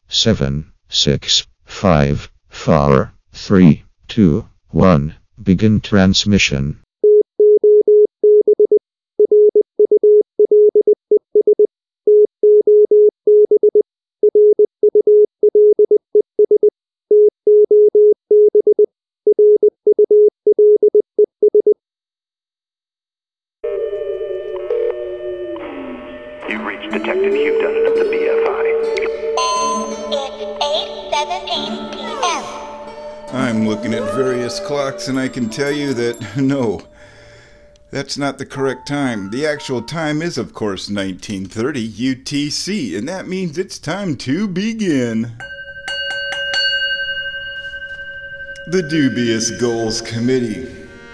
7, 6, 5, 4, 3, 2, 1. Begin transmission. You've reached Detective Hugh Dunn of the BFI. It's 8:17 p.m. I'm looking at various clocks and I can tell you that no, that's not the correct time. The actual time is, of course, 1930 UTC, and that means it's time to begin. The Dubious Goals Committee.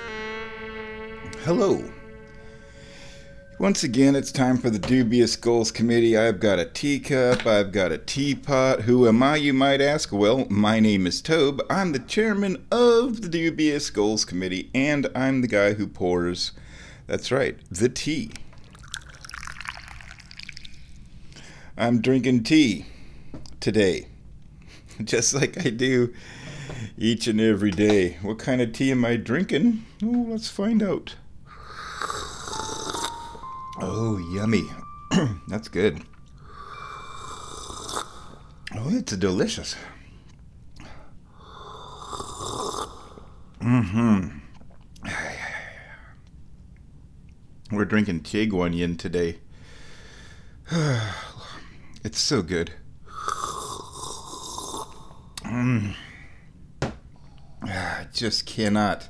Hello. Once again, it's time for the Dubious Goals Committee. I've got a teacup, I've got a teapot. Who am I, you might ask? Well, my name is Tobe. I'm the chairman of the Dubious Goals Committee, and I'm the guy who pours, that's right, the tea. I'm drinking tea today, just like I do each and every day. What kind of tea am I drinking? Oh, let's find out. Oh, yummy. That's good. Oh, it's delicious. We're drinking Tieguanyin today. It's so good. I just cannot.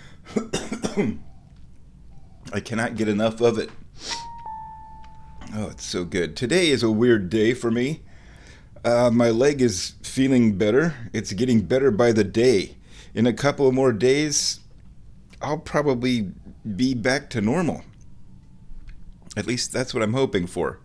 I cannot get enough of it. Oh, it's so good. Today is a weird day for me. My leg is feeling better. It's getting better by the day. In a couple of more days, I'll probably be back to normal. At least that's what I'm hoping for.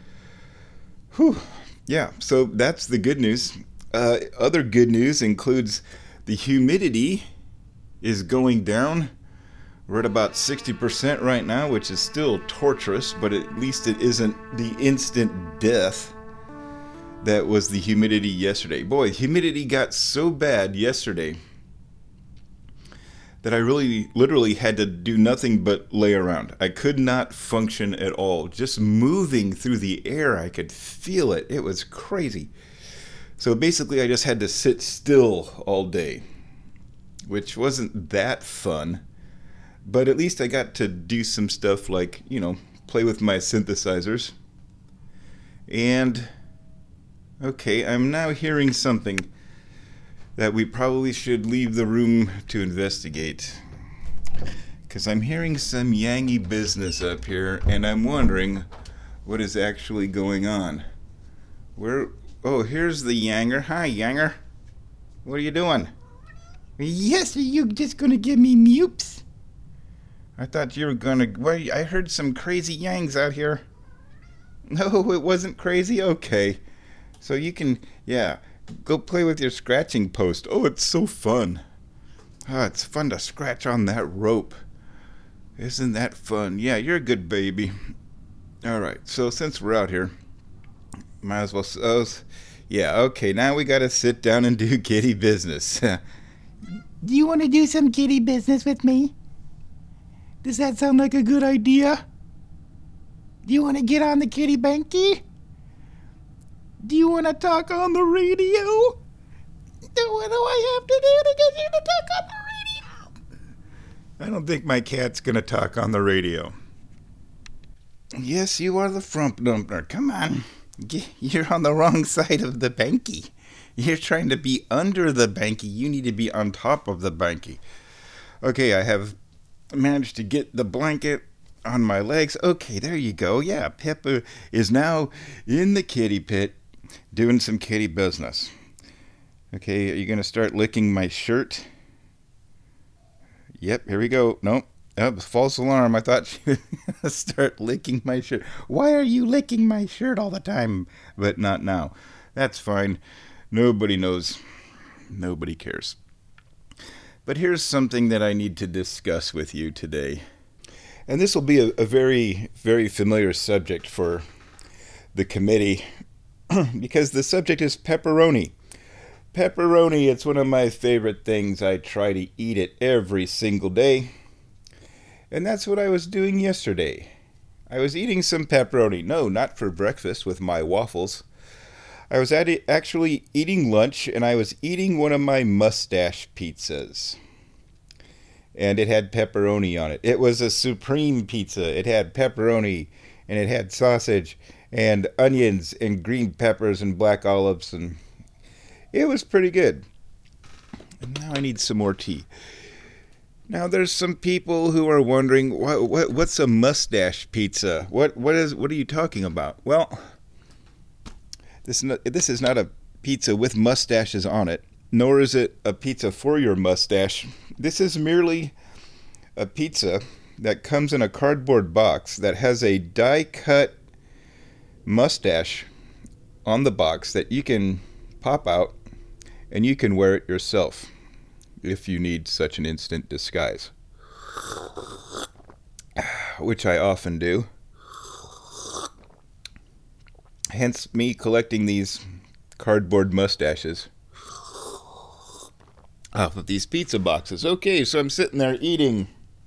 Whew. Yeah, so that's the good news. Other good news includes the humidity is going down. We're at about 60% right now, which is still torturous, but at least it isn't the instant death that was the humidity yesterday. Boy, humidity got so bad yesterday that I literally had to do nothing but lay around. I could not function at all. Just moving through the air, I could feel it. It was crazy. So basically, I just had to sit still all day, which wasn't that fun. But at least I got to do some stuff like, play with my synthesizers. And, okay, I'm now hearing something that we probably should leave the room to investigate. Because I'm hearing some yangy business up here, and I'm wondering what is actually going on. Oh, here's the Yanger. Hi, Yanger. What are you doing? Yes, are you just going to give me mupes? I thought you were gonna. Wait, I heard some crazy yangs out here. No, it wasn't crazy? Okay. So you can, go play with your scratching post. Oh, it's so fun. Oh, it's fun to scratch on that rope. Isn't that fun? Yeah, you're a good baby. Alright, so since we're out here, might as well. Okay, now we gotta sit down and do kitty business. Do you want to do some kitty business with me? Does that sound like a good idea? Do you want to get on the kitty banky? Do you want to talk on the radio? What do I have to do to get you to talk on the radio? I don't think my cat's going to talk on the radio. Yes, you are the frump dumpner. Come on. You're on the wrong side of the banky. You're trying to be under the banky. You need to be on top of the banky. Okay, I have managed to get the blanket on my legs. Okay, there you go. Yeah, Pippa is now in the kitty pit doing some kitty business. Okay, are you going to start licking my shirt? Yep, here we go. Nope. Oh, false alarm. I thought she was going to start licking my shirt. Why are you licking my shirt all the time? But not now. That's fine. Nobody knows. Nobody cares. But here's something that I need to discuss with you today. And this will be a very, very familiar subject for the committee. because the subject is pepperoni. Pepperoni, it's one of my favorite things. I try to eat it every single day. And that's what I was doing yesterday. I was eating some pepperoni. No, not for breakfast with my waffles. I was actually eating lunch, and I was eating one of my mustache pizzas. And it had pepperoni on it. It was a supreme pizza. It had pepperoni, and it had sausage, and onions, and green peppers, and black olives, and it was pretty good. And now I need some more tea. Now there's some people who are wondering what's a mustache pizza? What are you talking about? Well, this is not a pizza with mustaches on it, nor is it a pizza for your mustache. This is merely a pizza that comes in a cardboard box that has a die-cut mustache on the box that you can pop out and you can wear it yourself if you need such an instant disguise, which I often do. Hence me collecting these cardboard mustaches off of these pizza boxes. Okay, so I'm sitting there eating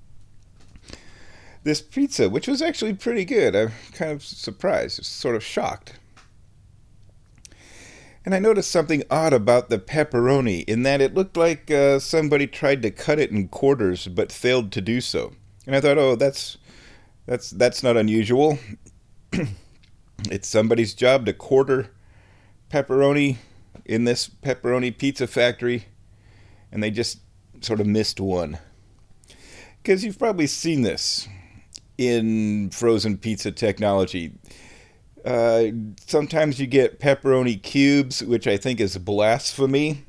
this pizza, which was actually pretty good. I'm kind of surprised, sort of shocked. And I noticed something odd about the pepperoni, in that it looked like somebody tried to cut it in quarters but failed to do so. And I thought, oh, that's not unusual. It's somebody's job to quarter pepperoni in this pepperoni pizza factory, and they just sort of missed one. Because you've probably seen this in frozen pizza technology. Sometimes you get pepperoni cubes, which I think is blasphemy.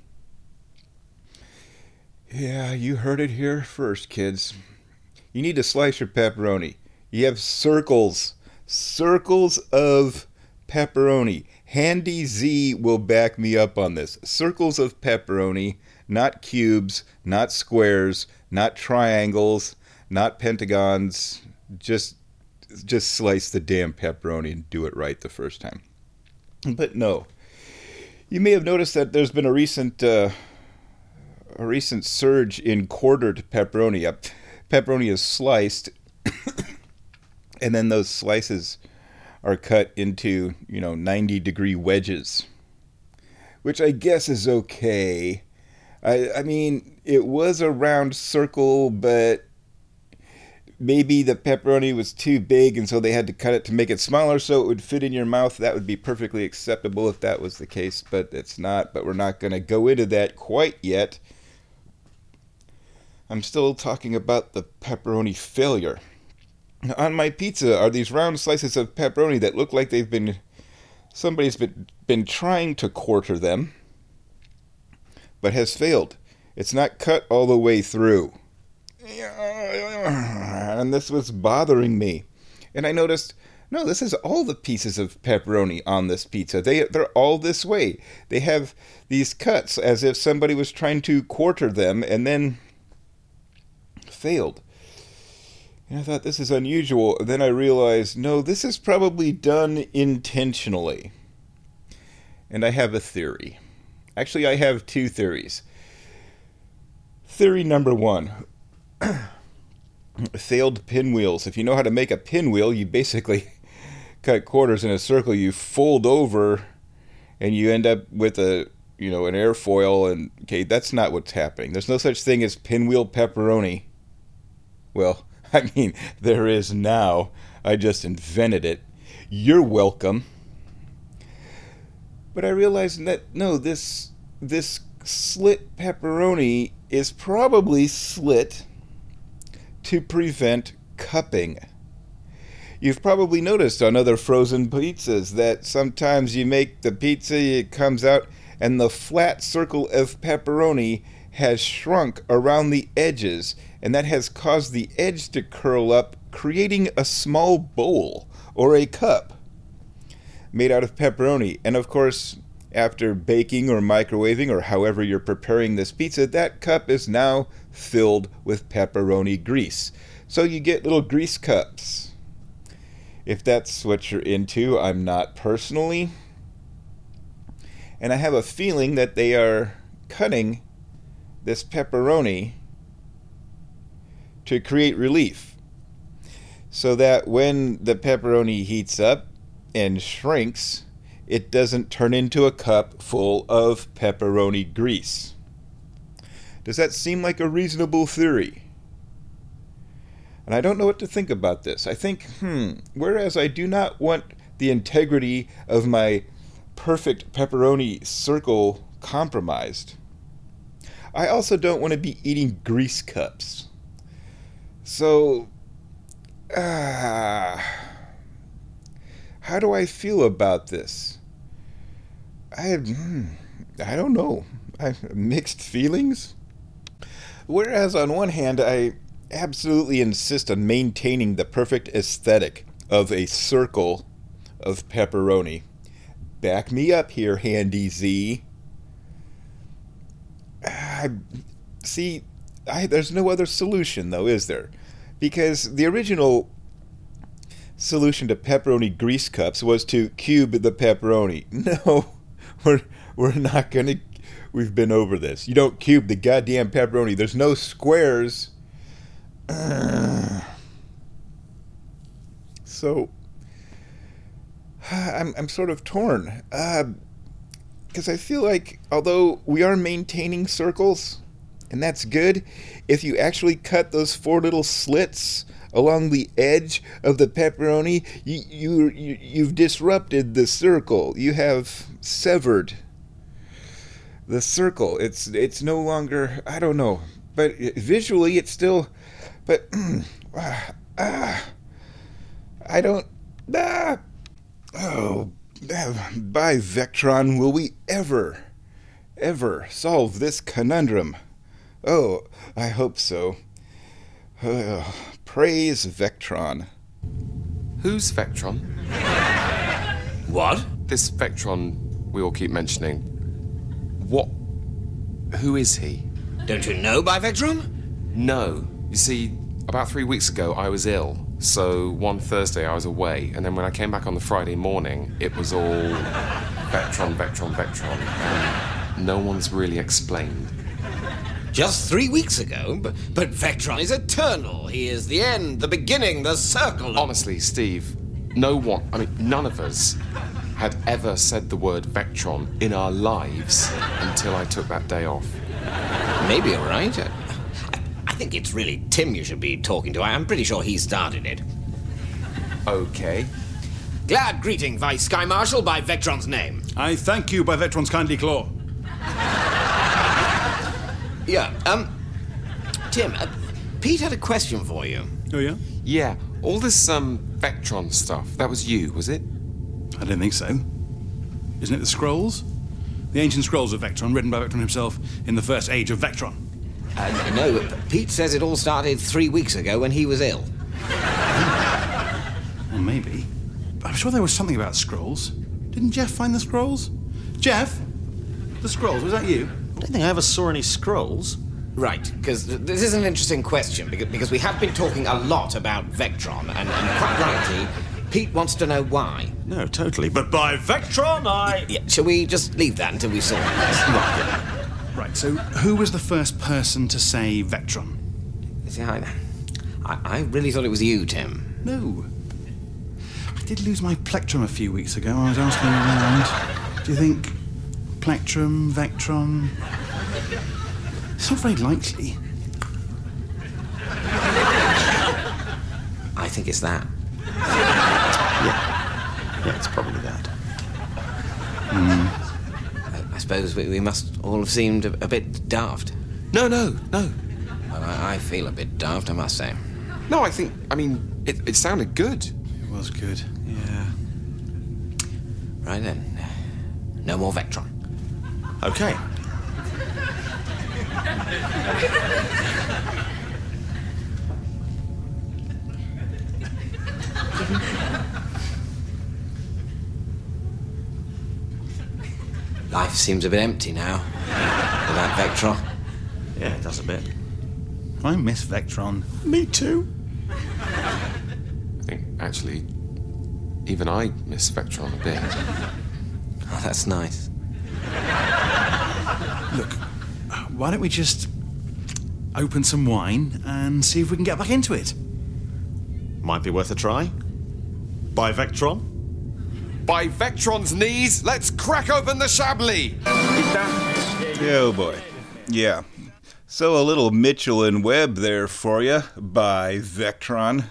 Yeah, you heard it here first, kids. You need to slice your pepperoni. You have circles of pepperoni. Handy Z will back me up on this. Circles of pepperoni, not cubes, not squares, not triangles, not pentagons. Just slice the damn pepperoni and do it right the first time. But no. You may have noticed that there's been a recent surge in quartered pepperoni. Pepperoni is sliced, and then those slices are cut into, 90-degree wedges, which I guess is okay. I mean, it was a round circle, but maybe the pepperoni was too big, and so they had to cut it to make it smaller so it would fit in your mouth. That would be perfectly acceptable if that was the case, but it's not. But we're not going to go into that quite yet. I'm still talking about the pepperoni failure. On my pizza are these round slices of pepperoni that look like somebody's been trying to quarter them, but has failed. It's not cut all the way through. And this was bothering me. And I noticed, no, this is all the pieces of pepperoni on this pizza. They're all this way. They have these cuts as if somebody was trying to quarter them and then failed. And I thought, this is unusual. Then I realized, no, this is probably done intentionally. And I have a theory. Actually, I have two theories. Theory number one. Failed pinwheels. If you know how to make a pinwheel, you basically cut quarters in a circle, you fold over, and you end up with an airfoil, and okay, that's not what's happening. There's no such thing as pinwheel pepperoni. Well, I mean, there is now. I just invented it. You're welcome. But I realized that, no, this slit pepperoni is probably slit to prevent cupping. You've probably noticed on other frozen pizzas that sometimes you make the pizza, it comes out, and the flat circle of pepperoni has shrunk around the edges, and that has caused the edge to curl up, creating a small bowl or a cup made out of pepperoni. And of course, after baking or microwaving or however you're preparing this pizza, that cup is now filled with pepperoni grease. So you get little grease cups. If that's what you're into, I'm not personally. And I have a feeling that they are cutting this pepperoni to create relief, so that when the pepperoni heats up and shrinks, it doesn't turn into a cup full of pepperoni grease. Does that seem like a reasonable theory? And I don't know what to think about this. I think, whereas I do not want the integrity of my perfect pepperoni circle compromised, I also don't want to be eating grease cups. So, how do I feel about this? I don't know. I have mixed feelings. Whereas on one hand, I absolutely insist on maintaining the perfect aesthetic of a circle of pepperoni. Back me up here, Handy Z. There's no other solution, though, is there? Because the original solution to pepperoni grease cups was to cube the pepperoni. No, we're not gonna. We've been over this. You don't cube the goddamn pepperoni. There's no squares. So I'm sort of torn, because I feel like although we are maintaining circles, and that's good, if you actually cut those 4 little slits along the edge of the pepperoni, you've disrupted the circle. You have severed the circle. It's no longer, I don't know, but visually it's still, but I don't. Oh, by Vectron, will we ever solve this conundrum? Oh, I hope so. Praise Vectron. Who's Vectron? What? This Vectron we all keep mentioning. What? Who is he? Don't you know by Vectron? No. You see, about 3 weeks ago I was ill. So one Thursday I was away, and then when I came back on the Friday morning, it was all Vectron, and no one's really explained. Just 3 weeks ago? But Vectron is eternal. He is the end, the beginning, the circle. Honestly, Steve, none of us had ever said the word Vectron in our lives until I took that day off. Maybe you're right. I think it's really Tim you should be talking to. I'm pretty sure he started it. Okay. Glad greeting, Vice Sky Marshal, by Vectron's name. I thank you by Vectron's kindly claw. Yeah, Tim, Pete had a question for you. Oh, yeah? Yeah, all this, Vectron stuff, that was you, was it? I don't think so. Isn't it the scrolls? The ancient scrolls of Vectron, written by Vectron himself in the first age of Vectron. No, Pete says it all started 3 weeks ago when he was ill. Well, maybe. But I'm sure there was something about scrolls. Didn't Jeff find the scrolls? Jeff? The scrolls, was that you? I don't think I ever saw any scrolls. Right, because this is an interesting question, because we have been talking a lot about Vectron, and quite rightly, Pete wants to know why. No, totally. But by Vectron, Yeah, shall we just leave that until we sort this? Right, so who was the first person to say Vectron? See, I really thought it was you, Tim. No. I did lose my plectrum a few weeks ago. I was asking around. Do you think plectrum, Vectron? It's not very likely. I think it's that. Yeah, it's probably that. I suppose we must all have seemed a bit daft. No. Well, I feel a bit daft, I must say. No, it sounded good. It was good. Yeah. Right then. No more Vectron. Okay. Life seems a bit empty now, without Vectron. Yeah, it does a bit. I miss Vectron. Me too. I think, actually, even I miss Vectron a bit. Oh, that's nice. Look, why don't we just open some wine and see if we can get back into it? Might be worth a try. By Vectron? By Vectron's knees, let's crack open the Chablis! Oh boy. Yeah. So a little Mitchell and Webb there for you by Vectron.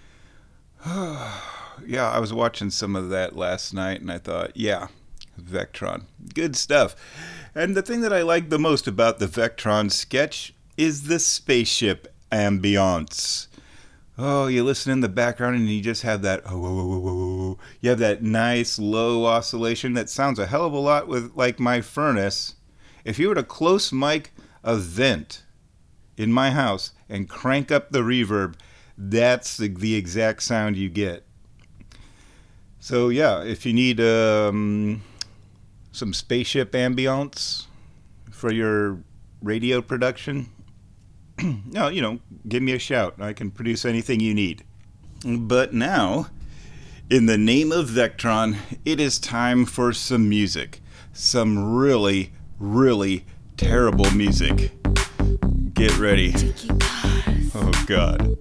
Yeah, I was watching some of that last night and I thought, yeah, Vectron. Good stuff. And the thing that I like the most about the Vectron sketch is the spaceship ambiance. Oh, you listen in the background and you just have that, you have that nice low oscillation that sounds a hell of a lot with like my furnace. If you were to close mic a vent in my house and crank up the reverb, that's the exact sound you get. So yeah, if you need some spaceship ambience for your radio production, no, give me a shout. I can produce anything you need. But now, in the name of Vectron, it is time for some music. Some really, really terrible music. Get ready. Oh, God.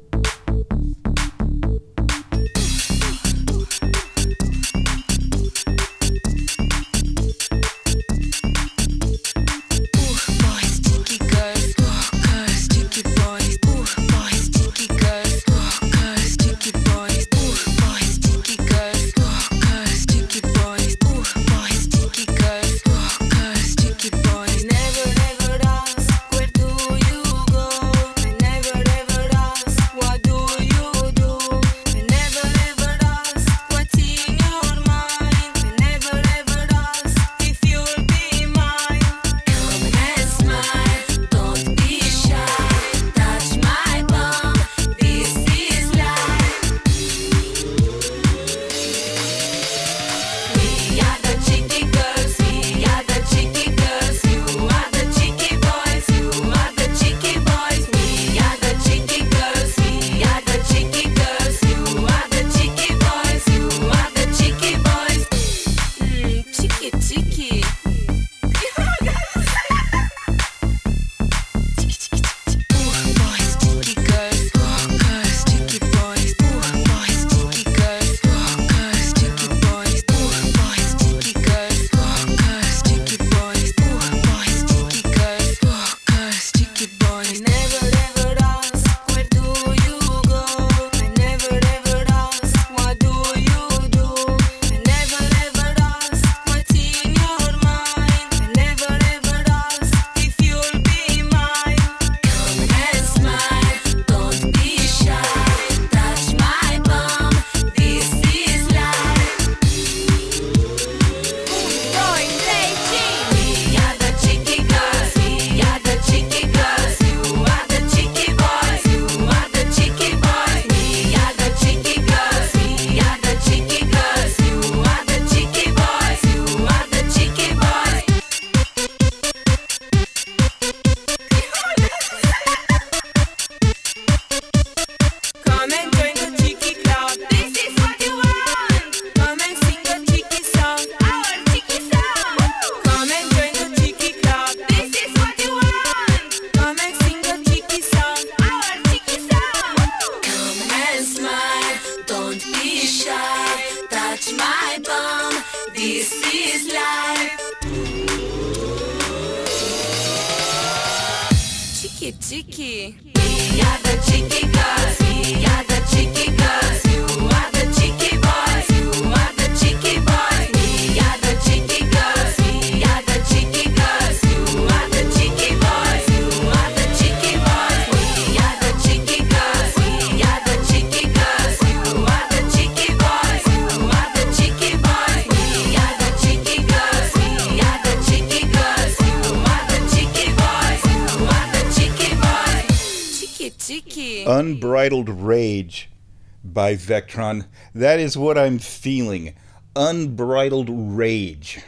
Cheeky. We are the cheeky girls. We are the cheeky girls. You are the cheeky boys. You are the cheeky boys. We are the cheeky girls. We are the cheeky girls. You are the cheeky boys. You are the cheeky boys. We are the cheeky girls. We are the cheeky girls. You are the cheeky boys. You are the cheeky boys. We are the cheeky girls. We are the cheeky girls. You are the cheeky boys. You are the cheeky boys. Cheeky. Unbridled Rage by Vectron. That is what I'm feeling. Unbridled rage.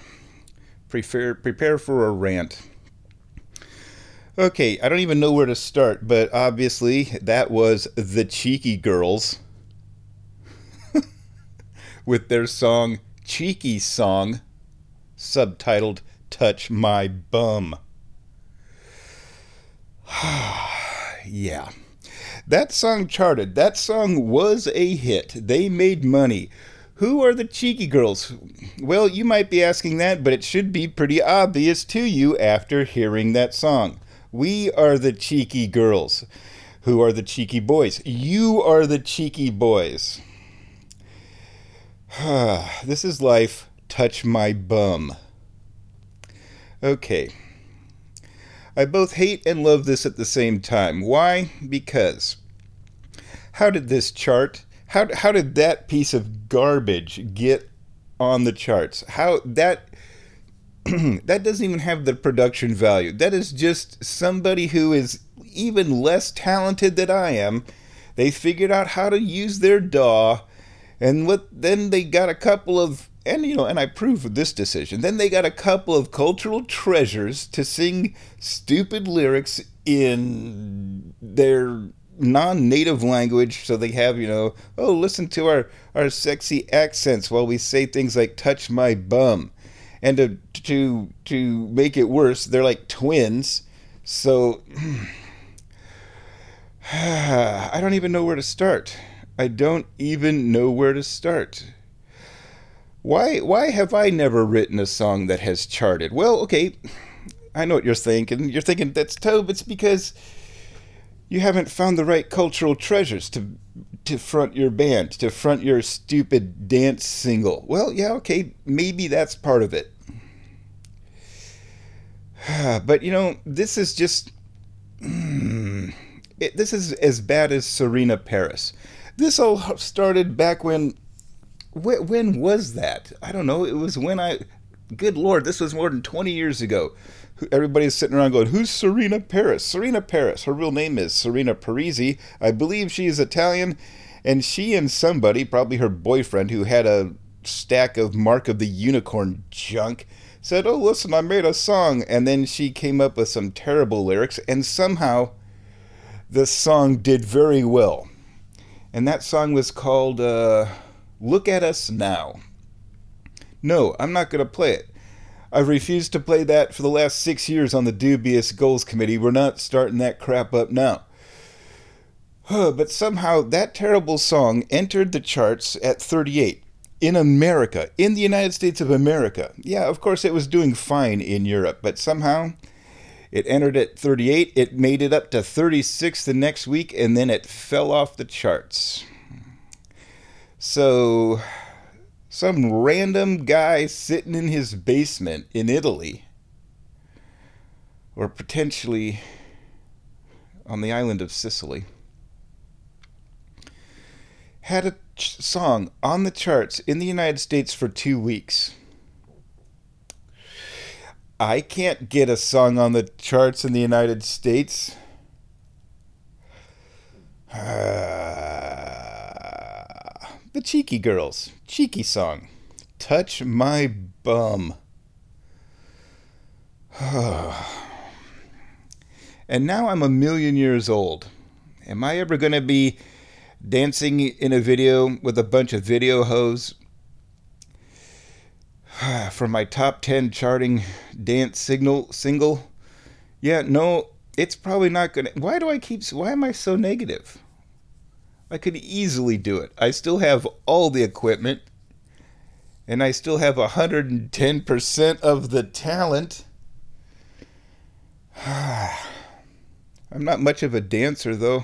Prepare for a rant. Okay, I don't even know where to start, but obviously that was the Cheeky Girls with their song Cheeky Song, subtitled Touch My Bum. Yeah. That song charted. That song was a hit. They made money. Who are the Cheeky Girls? Well, you might be asking that, but it should be pretty obvious to you after hearing that song. We are the Cheeky Girls. Who are the Cheeky Boys? You are the Cheeky Boys. This is life. Touch my bum. Okay. I both hate and love this at the same time. Why? Because how did this chart, how did that piece of garbage get on the charts? How that that doesn't even have the production value. That is just somebody who is even less talented than I am. They figured out how to use their DAW, and then they got a couple of, and I approve of this decision. Then they got a couple of cultural treasures to sing stupid lyrics in their non-native language, so they have, oh, listen to our sexy accents while we say things like "touch my bum," and to make it worse, they're like twins. So I don't even know where to start. I don't even know where to start. Why have I never written a song that has charted? Well, okay, I know what you're thinking. You're thinking, that's Tobe. It's because you haven't found the right cultural treasures to front your band, to front your stupid dance single. Well, yeah, okay, maybe that's part of it. But, this is just... this is as bad as Serena Paris. This all started back when was that? I don't know. It was when good Lord, this was more than 20 years ago. Everybody's sitting around going, who's Serena Paris? Serena Paris. Her real name is Serena Parisi. I believe she is Italian. And she and somebody, probably her boyfriend, who had a stack of Mark of the Unicorn junk, said, oh, listen, I made a song. And then she came up with some terrible lyrics. And somehow the song did very well. And that song was called... Look at Us Now. No, I'm not going to play it. I've refused to play that for the last 6 years on the Dubious Goals Committee. We're not starting that crap up now. But somehow that terrible song entered the charts at 38 in America, in the United States of America. Yeah, of course it was doing fine in Europe, but somehow it entered at 38. It made it up to 36 the next week, and then it fell off the charts. So, some random guy sitting in his basement in Italy, or potentially on the island of Sicily, had a song on the charts in the United States for 2 weeks. I can't get a song on the charts in the United States. The Cheeky Girls. Cheeky song. Touch my bum. And now I'm 1,000,000 years old. Am I ever going to be dancing in a video with a bunch of video hoes for my top 10 charting dance single? Yeah, no, it's probably not going to... Why am I so negative? I could easily do it. I still have all the equipment, and I still have 110% of the talent. I'm not much of a dancer, though.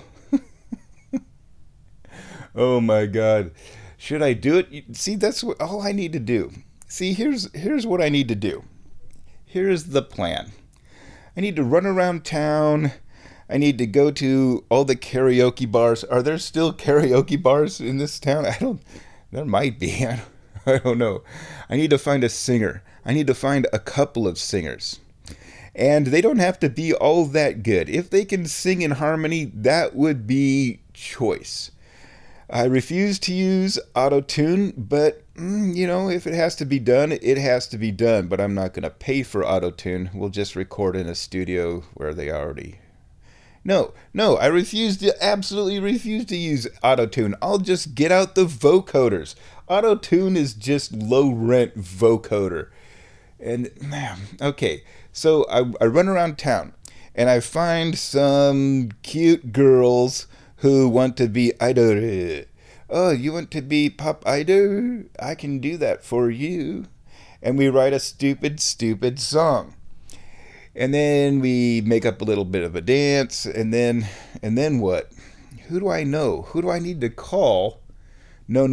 Oh my God. Should I do it? See, that's all I need to do. See, here's what I need to do. Here's the plan. I need to run around town. I need to go to all the karaoke bars. Are there still karaoke bars in this town? There might be. I don't know. I need to find a singer. I need to find a couple of singers. And they don't have to be all that good. If they can sing in harmony, that would be choice. I refuse to use auto-tune, but, if it has to be done, it has to be done. But I'm not going to pay for auto-tune. We'll just record in a studio where they already... No, I absolutely refuse to use auto-tune. I'll just get out the vocoders. Auto-tune is just low-rent vocoder. And, okay, so I run around town, and I find some cute girls who want to be idol. Oh, you want to be pop idol? I can do that for you. And we write a stupid song. And then we make up a little bit of a dance, and then what? Who do I know? Who do I need to call? No,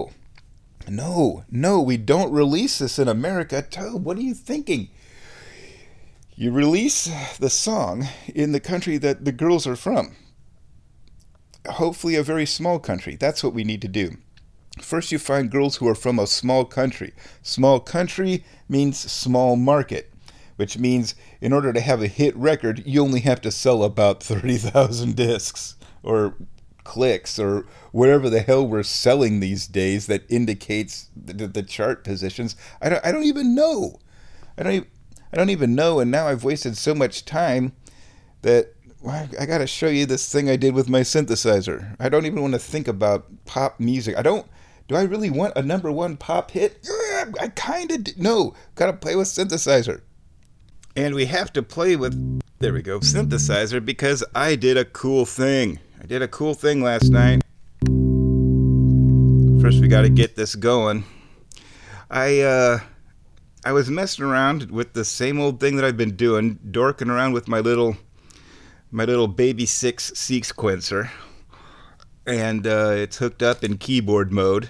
we don't release this in America. Toad, what are you thinking? You release the song in the country that the girls are from. Hopefully a very small country. That's what we need to do. First, you find girls who are from a small country. Small country means small market, which means in order to have a hit record, you only have to sell about 30,000 discs or clicks or whatever the hell we're selling these days that indicates the chart positions. I don't even know. I don't even know, and now I've wasted so much time that I got to show you this thing I did with my synthesizer. I don't even want to think about pop music. Do I really want a number one pop hit? Yeah, I kind of no. Got to play with synthesizer. And we have to play with, there we go, synthesizer, because I did a cool thing. I did a cool thing last night. First we got to get this going. I was messing around with the same old thing that I've been doing, dorking around with my little Baby 6 sequencer, and it's hooked up in keyboard mode.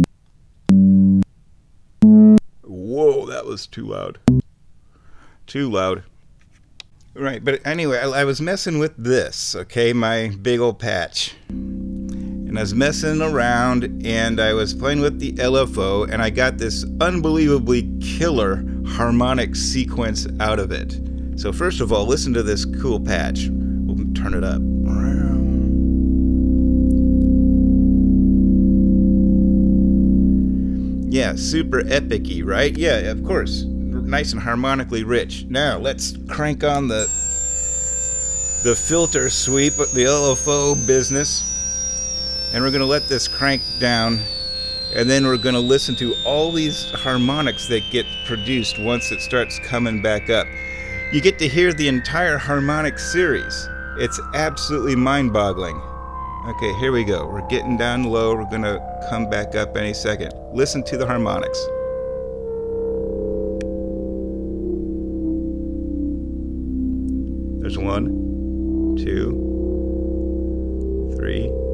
Whoa, that was too loud. Too loud. Right, but anyway, I was messing with this, okay, my big old patch. And I was messing around, and I was playing with the LFO, and I got this unbelievably killer harmonic sequence out of it. So first of all, listen to this cool patch. We'll turn it up. Yeah, super epic-y, right? Yeah, of course. Nice and harmonically rich. Now, let's crank on the filter sweep, the LFO business. And we're going to let this crank down. And then we're going to listen to all these harmonics that get produced once it starts coming back up. You get to hear the entire harmonic series. It's absolutely mind-boggling. Okay, here we go. We're getting down low. We're going to come back up any second. Listen to the harmonics. There's 1, 2, 3, 4.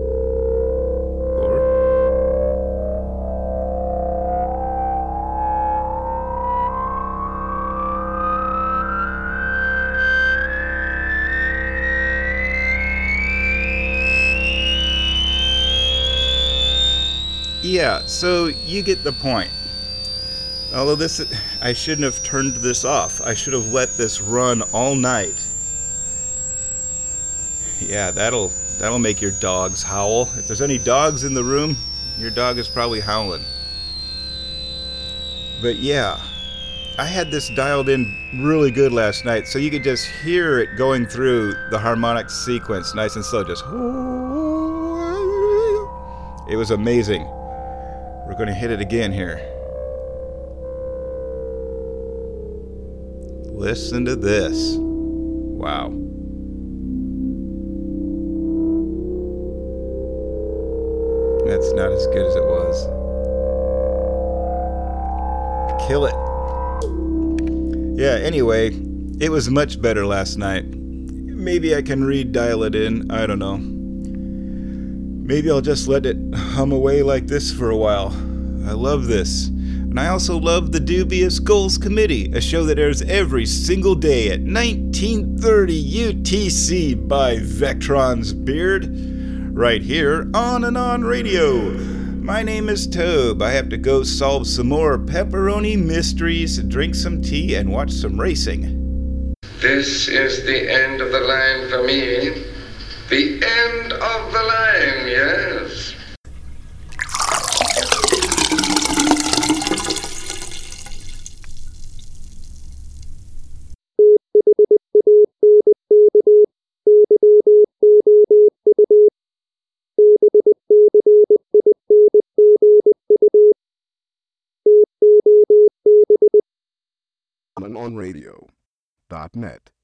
Yeah, so you get the point. Although I shouldn't have turned this off. I should have let this run all night. Yeah, that'll make your dogs howl. If there's any dogs in the room, your dog is probably howling. But yeah, I had this dialed in really good last night, so you could just hear it going through the harmonic sequence, nice and slow, just. It was amazing. We're going to hit it again here. Listen to this. Wow. That's not as good as it was. Kill it. Yeah, anyway, it was much better last night. Maybe I can redial it in. I don't know. Maybe I'll just let it hum away like this for a while. I love this. And I also love the Dubious Goals Committee, a show that airs every single day at 1930 UTC by Vectron's Beard, right here on and on radio. My name is Tobe. I have to go solve some more pepperoni mysteries, drink some tea, and watch some racing. This is the end of the line for me. The end of the line, yes. OnRadio.net